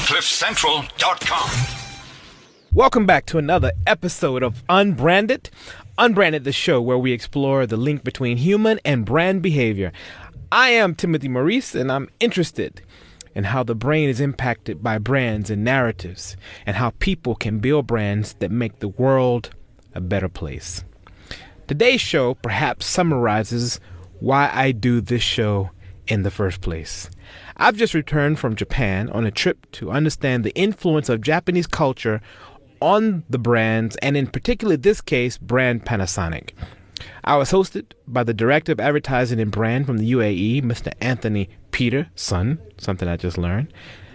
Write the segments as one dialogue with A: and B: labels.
A: CliffCentral.com.
B: Welcome back to another episode of Unbranded. Unbranded, the show where we explore the link between human and brand behavior. I am Timothy Maurice, and I'm interested in how the brain is impacted by brands and narratives, and how people can build brands that make the world a better place. Today's show perhaps summarizes why I do this show in the first place. I've just returned from Japan on a trip to understand the influence of Japanese culture on the brands, and in particular this case, brand Panasonic. I was hosted by the Director of Advertising and Brand from the UAE, Mr. Anthony Peterson, something I just learned.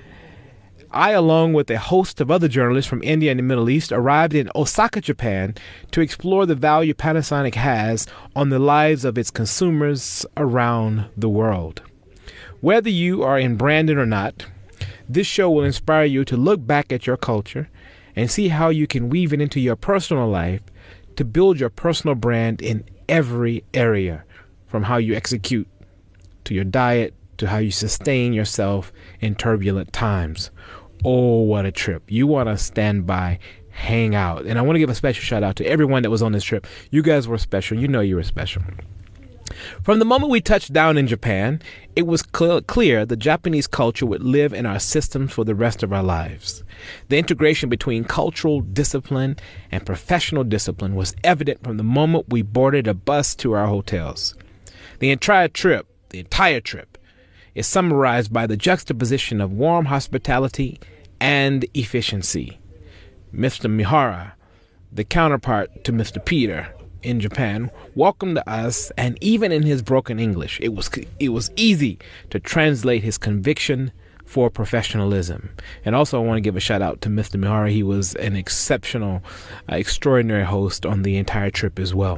B: I, along with a host of other journalists from India and the Middle East, arrived in Osaka, Japan to explore the value Panasonic has on the lives of its consumers around the world. Whether you are in branding or not, this show will inspire you to look back at your culture and see how you can weave it into your personal life to build your personal brand in every area, from how you execute to your diet to how you sustain yourself in turbulent times. Oh, what a trip. You want to stand by, hang out. And I want to give a special shout out to everyone that was on this trip. You guys were special. You know you were special. From the moment we touched down in Japan, it was clear the Japanese culture would live in our systems for the rest of our lives. The integration between cultural discipline and professional discipline was evident from the moment we boarded a bus to our hotels. The entire trip is summarized by the juxtaposition of warm hospitality and efficiency. Mr. Mihara, the counterpart to Mr. Peter in Japan, welcomed us, and even in his broken English, it was easy to translate his conviction for professionalism. And also I want to give a shout out to Mr. Mihara. He was an exceptional, extraordinary host on the entire trip as well.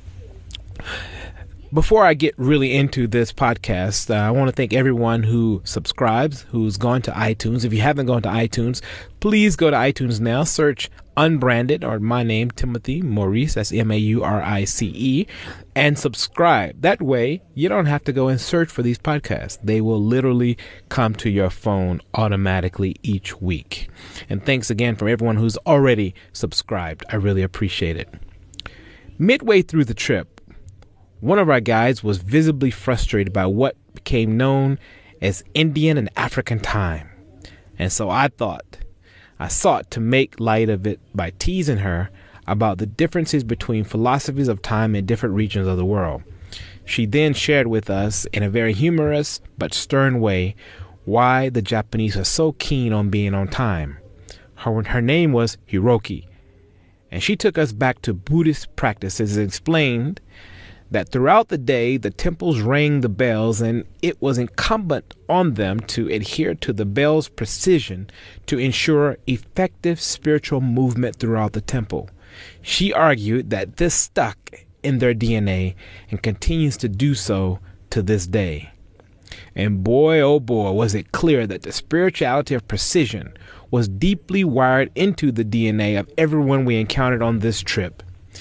B: Before I get really into this podcast, I want to thank everyone who subscribes, who's gone to iTunes. If you haven't gone to iTunes, please go to iTunes now. Search Unbranded, or my name, Timothy Maurice, that's Maurice, and subscribe. That way, you don't have to go and search for these podcasts. They will literally come to your phone automatically each week. And thanks again for everyone who's already subscribed. I really appreciate it. Midway through the trip, one of our guides was visibly frustrated by what became known as Indian and African time. And so I sought to make light of it by teasing her about the differences between philosophies of time in different regions of the world. She then shared with us in a very humorous but stern way why the Japanese are so keen on being on time. Her name was Hiroki, and she took us back to Buddhist practices and explained that throughout the day, the temples rang the bells, and it was incumbent on them to adhere to the bell's precision to ensure effective spiritual movement throughout the temple. She argued that this stuck in their DNA and continues to do so to this day. And boy, oh boy, was it clear that the spirituality of precision was deeply wired into the DNA of everyone we encountered on this trip.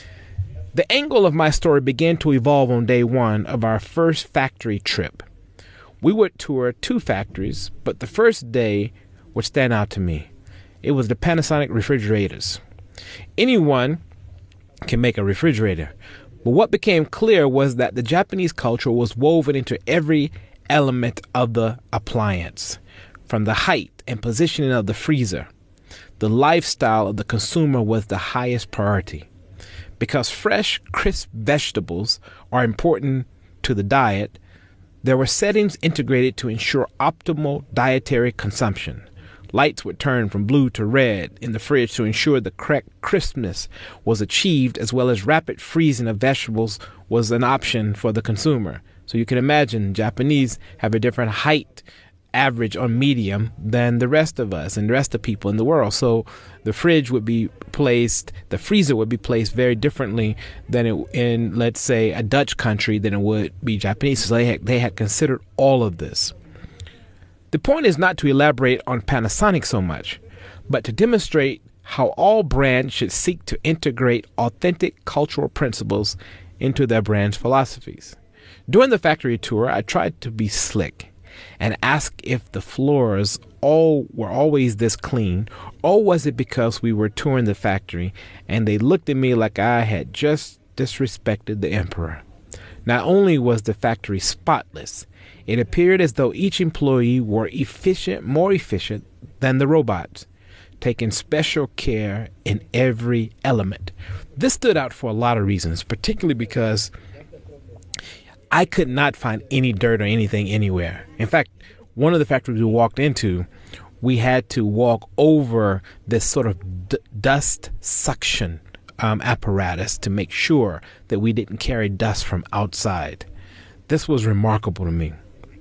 B: The angle of my story began to evolve on day one of our first factory trip. We would tour 2 factories, but the first day would stand out to me. It was the Panasonic refrigerators. Anyone can make a refrigerator, but what became clear was that the Japanese culture was woven into every element of the appliance, from the height and positioning of the freezer. The lifestyle of the consumer was the highest priority. Because fresh, crisp vegetables are important to the diet, there were settings integrated to ensure optimal dietary consumption. Lights would turn from blue to red in the fridge to ensure the correct crispness was achieved, as well as rapid freezing of vegetables was an option for the consumer. So you can imagine Japanese have a different height average on medium than the rest of us and the rest of people in the world. So the freezer would be placed very differently than in, let's say, a Dutch country than it would be Japanese. So they had considered all of this. The point is not to elaborate on Panasonic so much, but to demonstrate how all brands should seek to integrate authentic cultural principles into their brand's philosophies. During the factory tour, I tried to be slick and asked if the floors all were always this clean, or was it because we were touring the factory and they looked at me like I had just disrespected the emperor. Not only was the factory spotless, it appeared as though each employee were more efficient than the robots, taking special care in every element. This stood out for a lot of reasons, particularly because I could not find any dirt or anything anywhere. In fact, one of the factories we walked into, we had to walk over this sort of dust suction apparatus to make sure that we didn't carry dust from outside. This was remarkable to me.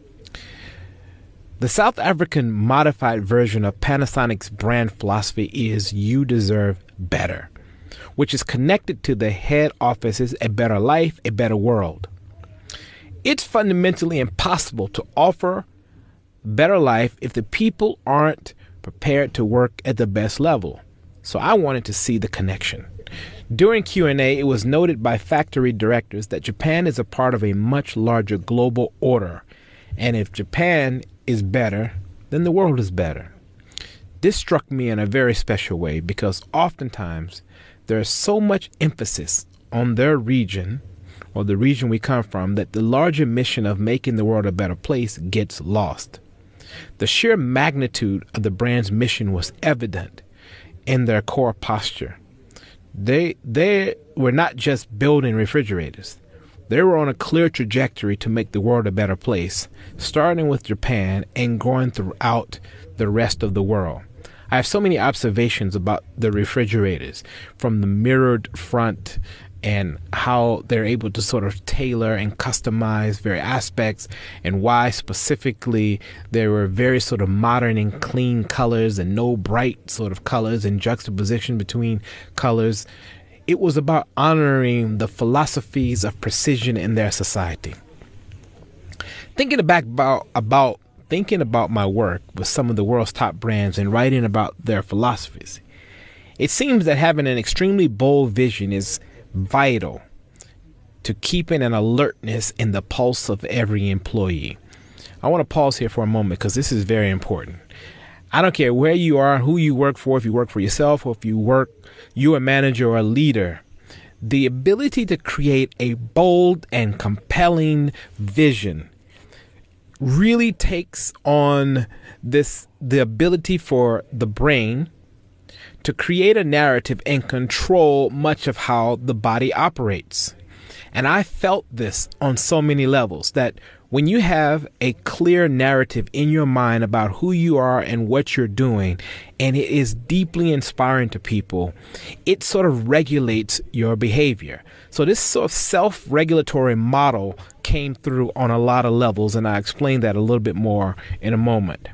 B: The South African modified version of Panasonic's brand philosophy is "You deserve better," which is connected to the head office's "A Better Life, a Better World." It's fundamentally impossible to offer better life if the people aren't prepared to work at the best level. So I wanted to see the connection. During Q&A, it was noted by factory directors that Japan is a part of a much larger global order. And if Japan is better, then the world is better. This struck me in a very special way because oftentimes there is so much emphasis on their region or the region we come from that the larger mission of making the world a better place gets lost. The sheer magnitude of the brand's mission was evident in their core posture. They were not just building refrigerators. They were on a clear trajectory to make the world a better place, starting with Japan and going throughout the rest of the world. I have so many observations about the refrigerators, from the mirrored front and how they're able to sort of tailor and customize various aspects, and why specifically there were very sort of modern and clean colors and no bright sort of colors and juxtaposition between colors. It was about honoring the philosophies of precision in their society. Thinking about my work with some of the world's top brands and writing about their philosophies, it seems that having an extremely bold vision is vital to keeping an alertness in the pulse of every employee. I want to pause here for a moment because this is very important. I don't care where you are, who you work for, if you work for yourself or if you're a manager or a leader. The ability to create a bold and compelling vision really takes on the ability for the brain to create a narrative and control much of how the body operates. And I felt this on so many levels, that when you have a clear narrative in your mind about who you are and what you're doing, and it is deeply inspiring to people, it sort of regulates your behavior. So this sort of self-regulatory model came through on a lot of levels, and I explain that a little bit more in a moment.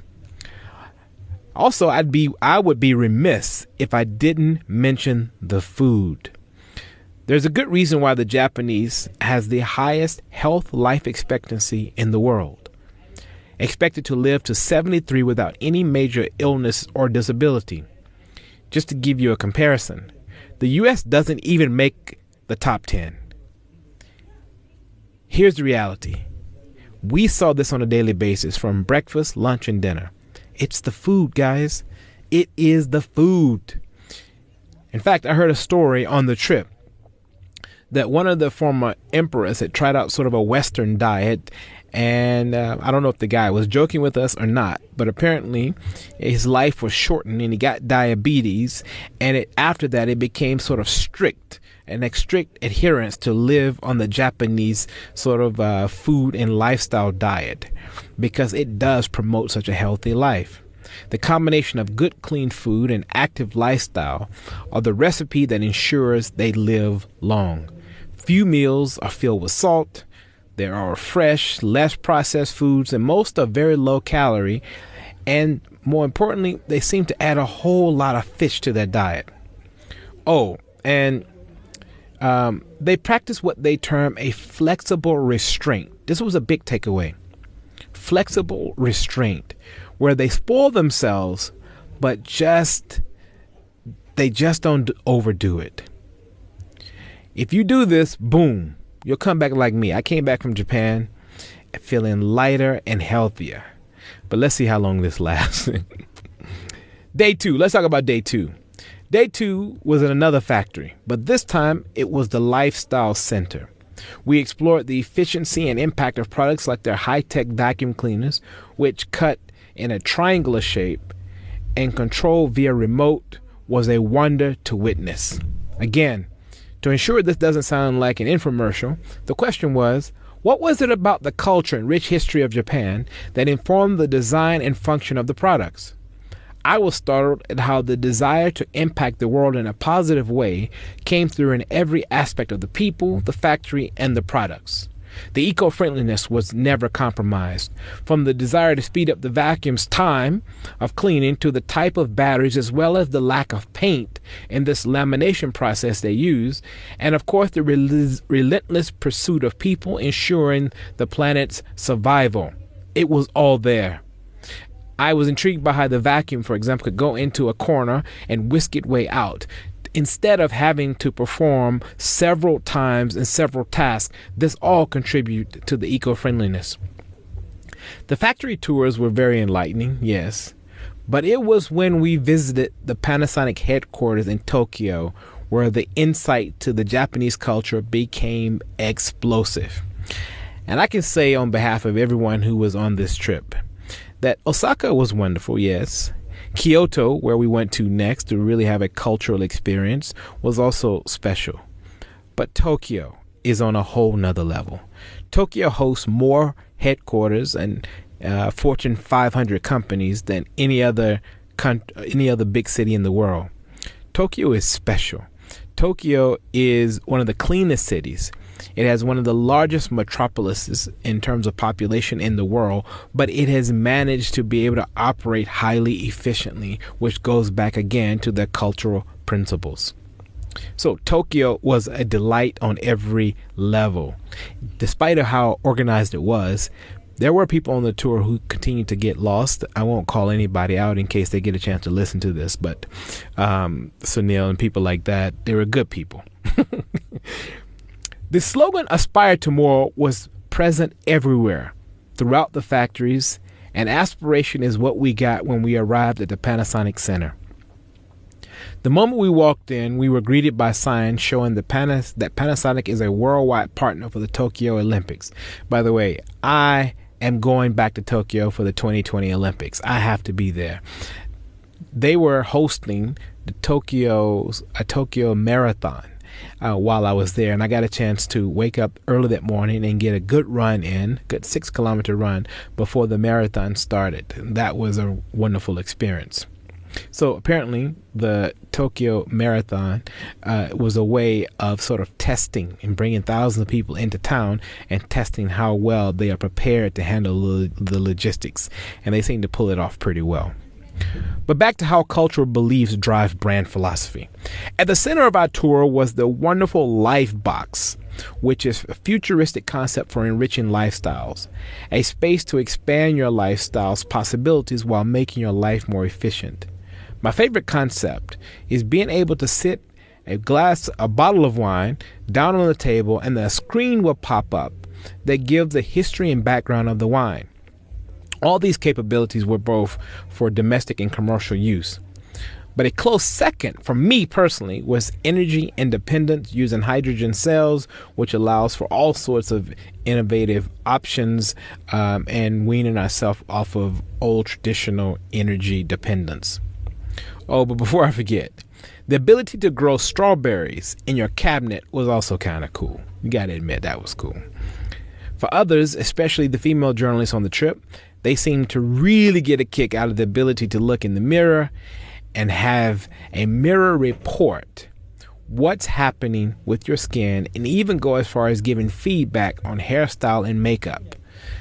B: Also, I would be remiss if I didn't mention the food. There's a good reason why the Japanese has the highest health life expectancy in the world, expected to live to 73 without any major illness or disability. Just to give you a comparison, the U.S. doesn't even make the top 10. Here's the reality. We saw this on a daily basis from breakfast, lunch, and dinner. It's the food, guys. It is the food. In fact, I heard a story on the trip that one of the former emperors had tried out sort of a Western diet. And I don't know if the guy was joking with us or not, but apparently his life was shortened and he got diabetes. And after that, it became sort of strict adherence to live on the Japanese sort of food and lifestyle diet, because it does promote such a healthy life. The combination of good, clean food and active lifestyle are the recipe that ensures they live long. Few meals are filled with salt. There are fresh, less processed foods, and most are very low calorie. And more importantly, they seem to add a whole lot of fish to their diet. Oh, and they practice what they term a flexible restraint. This was a big takeaway. Flexible restraint, where they spoil themselves, but they just don't overdo it. If you do this, boom, you'll come back like me. I came back from Japan feeling lighter and healthier. But let's see how long this lasts. Day 2. Let's talk about day 2. Day 2 was in another factory, but this time it was the lifestyle center. We explored the efficiency and impact of products like their high-tech vacuum cleaners, which cut in a triangular shape and control via remote was a wonder to witness. Again, to ensure this doesn't sound like an infomercial, the question was, what was it about the culture and rich history of Japan that informed the design and function of the products? I was startled at how the desire to impact the world in a positive way came through in every aspect of the people, the factory, and the products. The eco-friendliness was never compromised, from the desire to speed up the vacuum's time of cleaning to the type of batteries, as well as the lack of paint in this lamination process they use, and of course the relentless pursuit of people ensuring the planet's survival. It was all there. I was intrigued by how the vacuum, for example, could go into a corner and whisk its way out. Instead of having to perform several times and several tasks, this all contribute to the eco-friendliness. The factory tours were very enlightening, yes, but it was when we visited the Panasonic headquarters in Tokyo where the insight to the Japanese culture became explosive. And I can say on behalf of everyone who was on this trip that Osaka was wonderful, yes. Kyoto, where we went to next to really have a cultural experience, was also special. But Tokyo is on a whole nother level. Tokyo hosts more headquarters and Fortune 500 companies than any other big city in the world. Tokyo is special. Tokyo is one of the cleanest cities. It has one of the largest metropolises in terms of population in the world, but it has managed to be able to operate highly efficiently, which goes back again to their cultural principles. So Tokyo was a delight on every level. Despite how organized it was, there were people on the tour who continued to get lost. I won't call anybody out in case they get a chance to listen to this, but Sunil and people like that, they were good people. The slogan "Aspire to More" was present everywhere throughout the factories, and aspiration is what we got when we arrived at the Panasonic Center. The moment we walked in, we were greeted by signs showing that Panasonic is a worldwide partner for the Tokyo Olympics. By the way, I am going back to Tokyo for the 2020 Olympics. I have to be there. They were hosting a Tokyo Marathon while I was there, and I got a chance to wake up early that morning and get a good 6-kilometer run before the marathon started. That was a wonderful experience. So apparently the Tokyo Marathon was a way of sort of testing and bringing thousands of people into town and testing how well they are prepared to handle the logistics, and they seem to pull it off pretty well. But back to how cultural beliefs drive brand philosophy. At the center of our tour was the wonderful Life Box, which is a futuristic concept for enriching lifestyles, a space to expand your lifestyle's possibilities while making your life more efficient. My favorite concept is being able to sit a bottle of wine down on the table, and the screen will pop up that gives the history and background of the wine. All these capabilities were both for domestic and commercial use. But a close second, for me personally, was energy independence using hydrogen cells, which allows for all sorts of innovative options and weaning ourselves off of old traditional energy dependence. Oh, but before I forget, the ability to grow strawberries in your cabinet was also kind of cool. You got to admit that was cool. For others, especially the female journalists on the trip, they seemed to really get a kick out of the ability to look in the mirror and have a mirror report what's happening with your skin, and even go as far as giving feedback on hairstyle and makeup.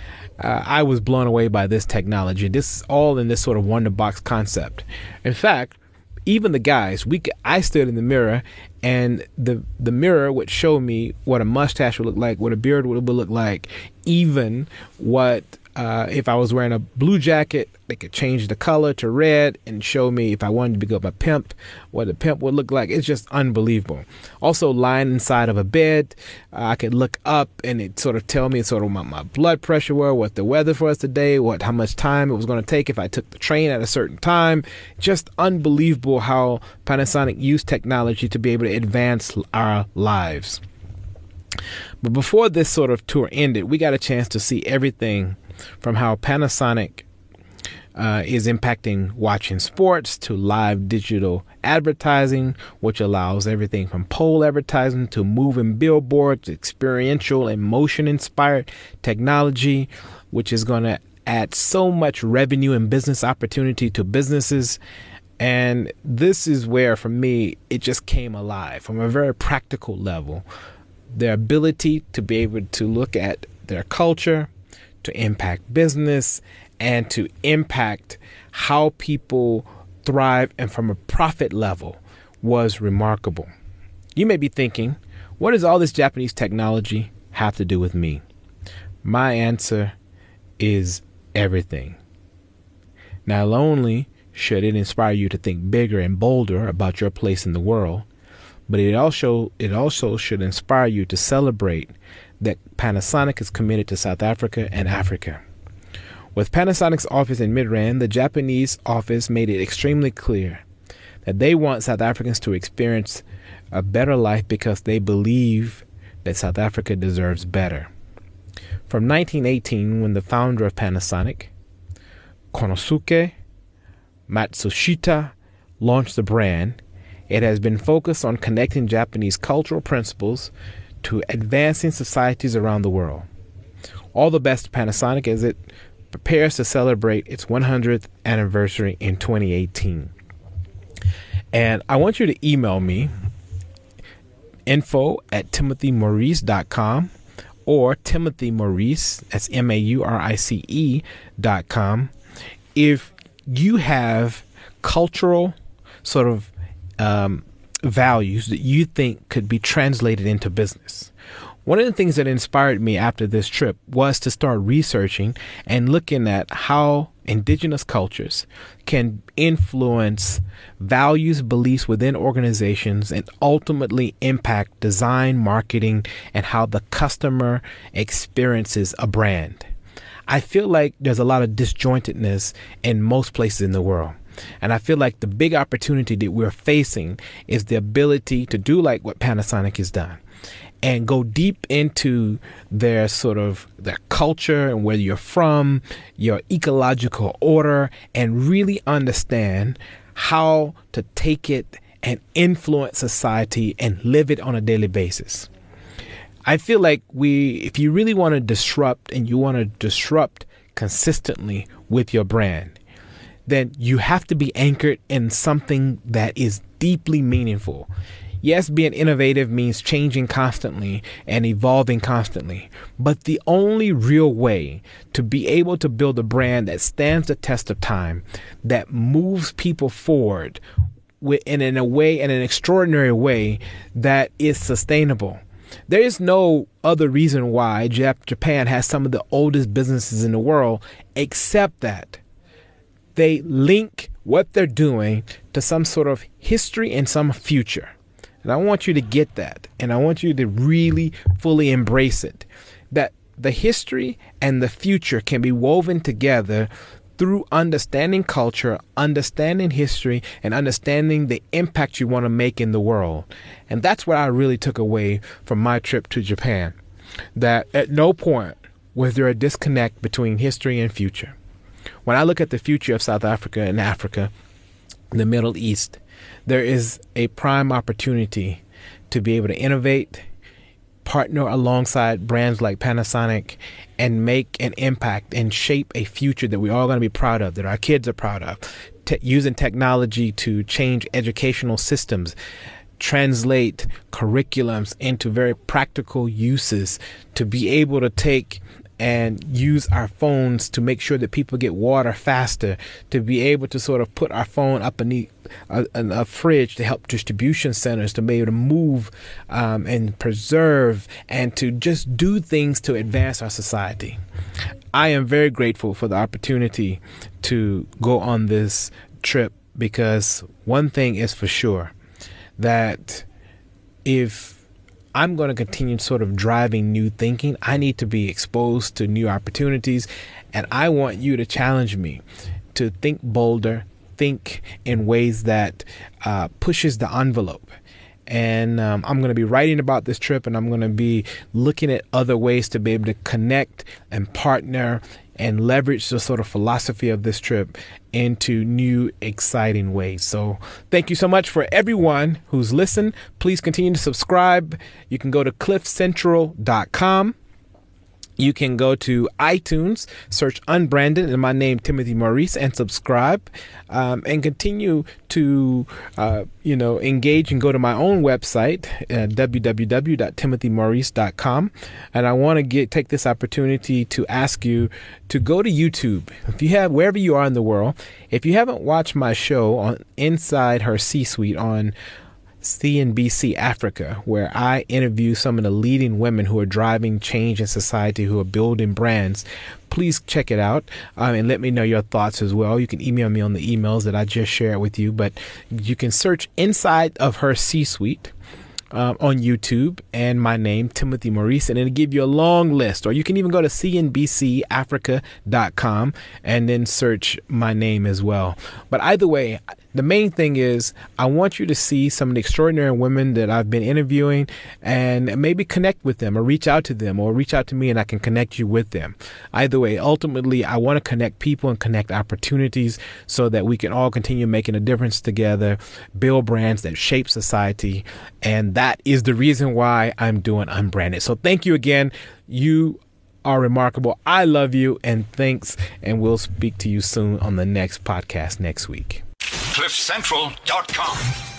B: I was blown away by this technology. This is all in this sort of wonder box concept. In fact, even the guys, I stood in the mirror, and the mirror would show me what a mustache would look like, what a beard would look like, even what if I was wearing a blue jacket, they could change the color to red and show me if I wanted to become a pimp, what a pimp would look like. It's just unbelievable. Also, lying inside of a bed, I could look up and it sort of tell me sort of my blood pressure were, what the weather for us today, how much time it was going to take if I took the train at a certain time. Just unbelievable how Panasonic used technology to be able to advance our lives. But before this sort of tour ended, we got a chance to see everything from how Panasonic is impacting watching sports to live digital advertising, which allows everything from pole advertising to moving billboards, experiential and motion-inspired technology, which is going to add so much revenue and business opportunity to businesses. And this is where, for me, it just came alive from a very practical level. Their ability to be able to look at their culture, to impact business, and to impact how people thrive, and from a profit level, was remarkable. You may be thinking, what does all this Japanese technology have to do with me? My answer is everything. Not only should it inspire you to think bigger and bolder about your place in the world, but it also should inspire you to celebrate that Panasonic is committed to South Africa and Africa. With Panasonic's office in Midrand, the Japanese office made it extremely clear that they want South Africans to experience a better life because they believe that South Africa deserves better. From 1918, when the founder of Panasonic, Konosuke Matsushita, launched the brand, it has been focused on connecting Japanese cultural principles to advancing societies around the world. All the best to Panasonic as it prepares to celebrate its 100th anniversary in 2018. And I want you to email me, info@timothymaurice.com or Timothy Maurice, that's MAURICE.com, if you have cultural sort of values that you think could be translated into business. One of the things that inspired me after this trip was to start researching and looking at how indigenous cultures can influence values, beliefs within organizations and ultimately impact design, marketing, and how the customer experiences a brand. I feel like there's a lot of disjointedness in most places in the world. And I feel like the big opportunity that we're facing is the ability to do like what Panasonic has done and go deep into their culture and where you're from, your ecological order, and really understand how to take it and influence society and live it on a daily basis. I feel like if you really want to disrupt and you want to disrupt consistently with your brand, then you have to be anchored in something that is deeply meaningful. Yes, being innovative means changing constantly and evolving constantly. But the only real way to be able to build a brand that stands the test of time, that moves people forward in an extraordinary way that is sustainable. There is no other reason why Japan has some of the oldest businesses in the world, except that they link what they're doing to some sort of history and some future. And I want you to get that. And I want you to really fully embrace it. That the history and the future can be woven together through understanding culture, understanding history, and understanding the impact you want to make in the world. And that's what I really took away from my trip to Japan. That at no point was there a disconnect between history and future. When I look at the future of South Africa and Africa, the Middle East, there is a prime opportunity to be able to innovate, partner alongside brands like Panasonic, and make an impact and shape a future that we're all going to be proud of, that our kids are proud of, using technology to change educational systems, translate curriculums into very practical uses, to be able to take and use our phones to make sure that people get water faster, to be able to sort of put our phone up beneath a fridge to help distribution centers to be able to move and preserve and to just do things to advance our society. I am very grateful for the opportunity to go on this trip, because one thing is for sure, that if I'm going to continue sort of driving new thinking, I need to be exposed to new opportunities. And I want you to challenge me to think bolder, think in ways that pushes the envelope. And I'm going to be writing about this trip, and I'm going to be looking at other ways to be able to connect and partner and leverage the sort of philosophy of this trip into new, exciting ways. So thank you so much for everyone who's listened. Please continue to subscribe. You can go to cliffcentral.com. You can go to iTunes, search Unbranded and my name, Timothy Maurice, and subscribe, and continue to, engage and go to my own website, www.timothymaurice.com. And I want to take this opportunity to ask you to go to YouTube. If you have, wherever you are in the world, if you haven't watched my show on Inside Her C-Suite on CNBC Africa, where I interview some of the leading women who are driving change in society, who are building brands, please check it out, and let me know your thoughts as well. You can email me on the emails that I just shared with you, but you can search Inside of Her C-Suite on YouTube and my name, Timothy Maurice, and it'll give you a long list. Or you can even go to cnbcafrica.com and then search my name as well. But either way, the main thing is I want you to see some of the extraordinary women that I've been interviewing and maybe connect with them, or reach out to them, or reach out to me and I can connect you with them. Either way, ultimately, I want to connect people and connect opportunities so that we can all continue making a difference together, build brands that shape society. And that is the reason why I'm doing Unbranded. So thank you again. You are remarkable. I love you, and thanks. And we'll speak to you soon on the next podcast next week.
A: CliffCentral.com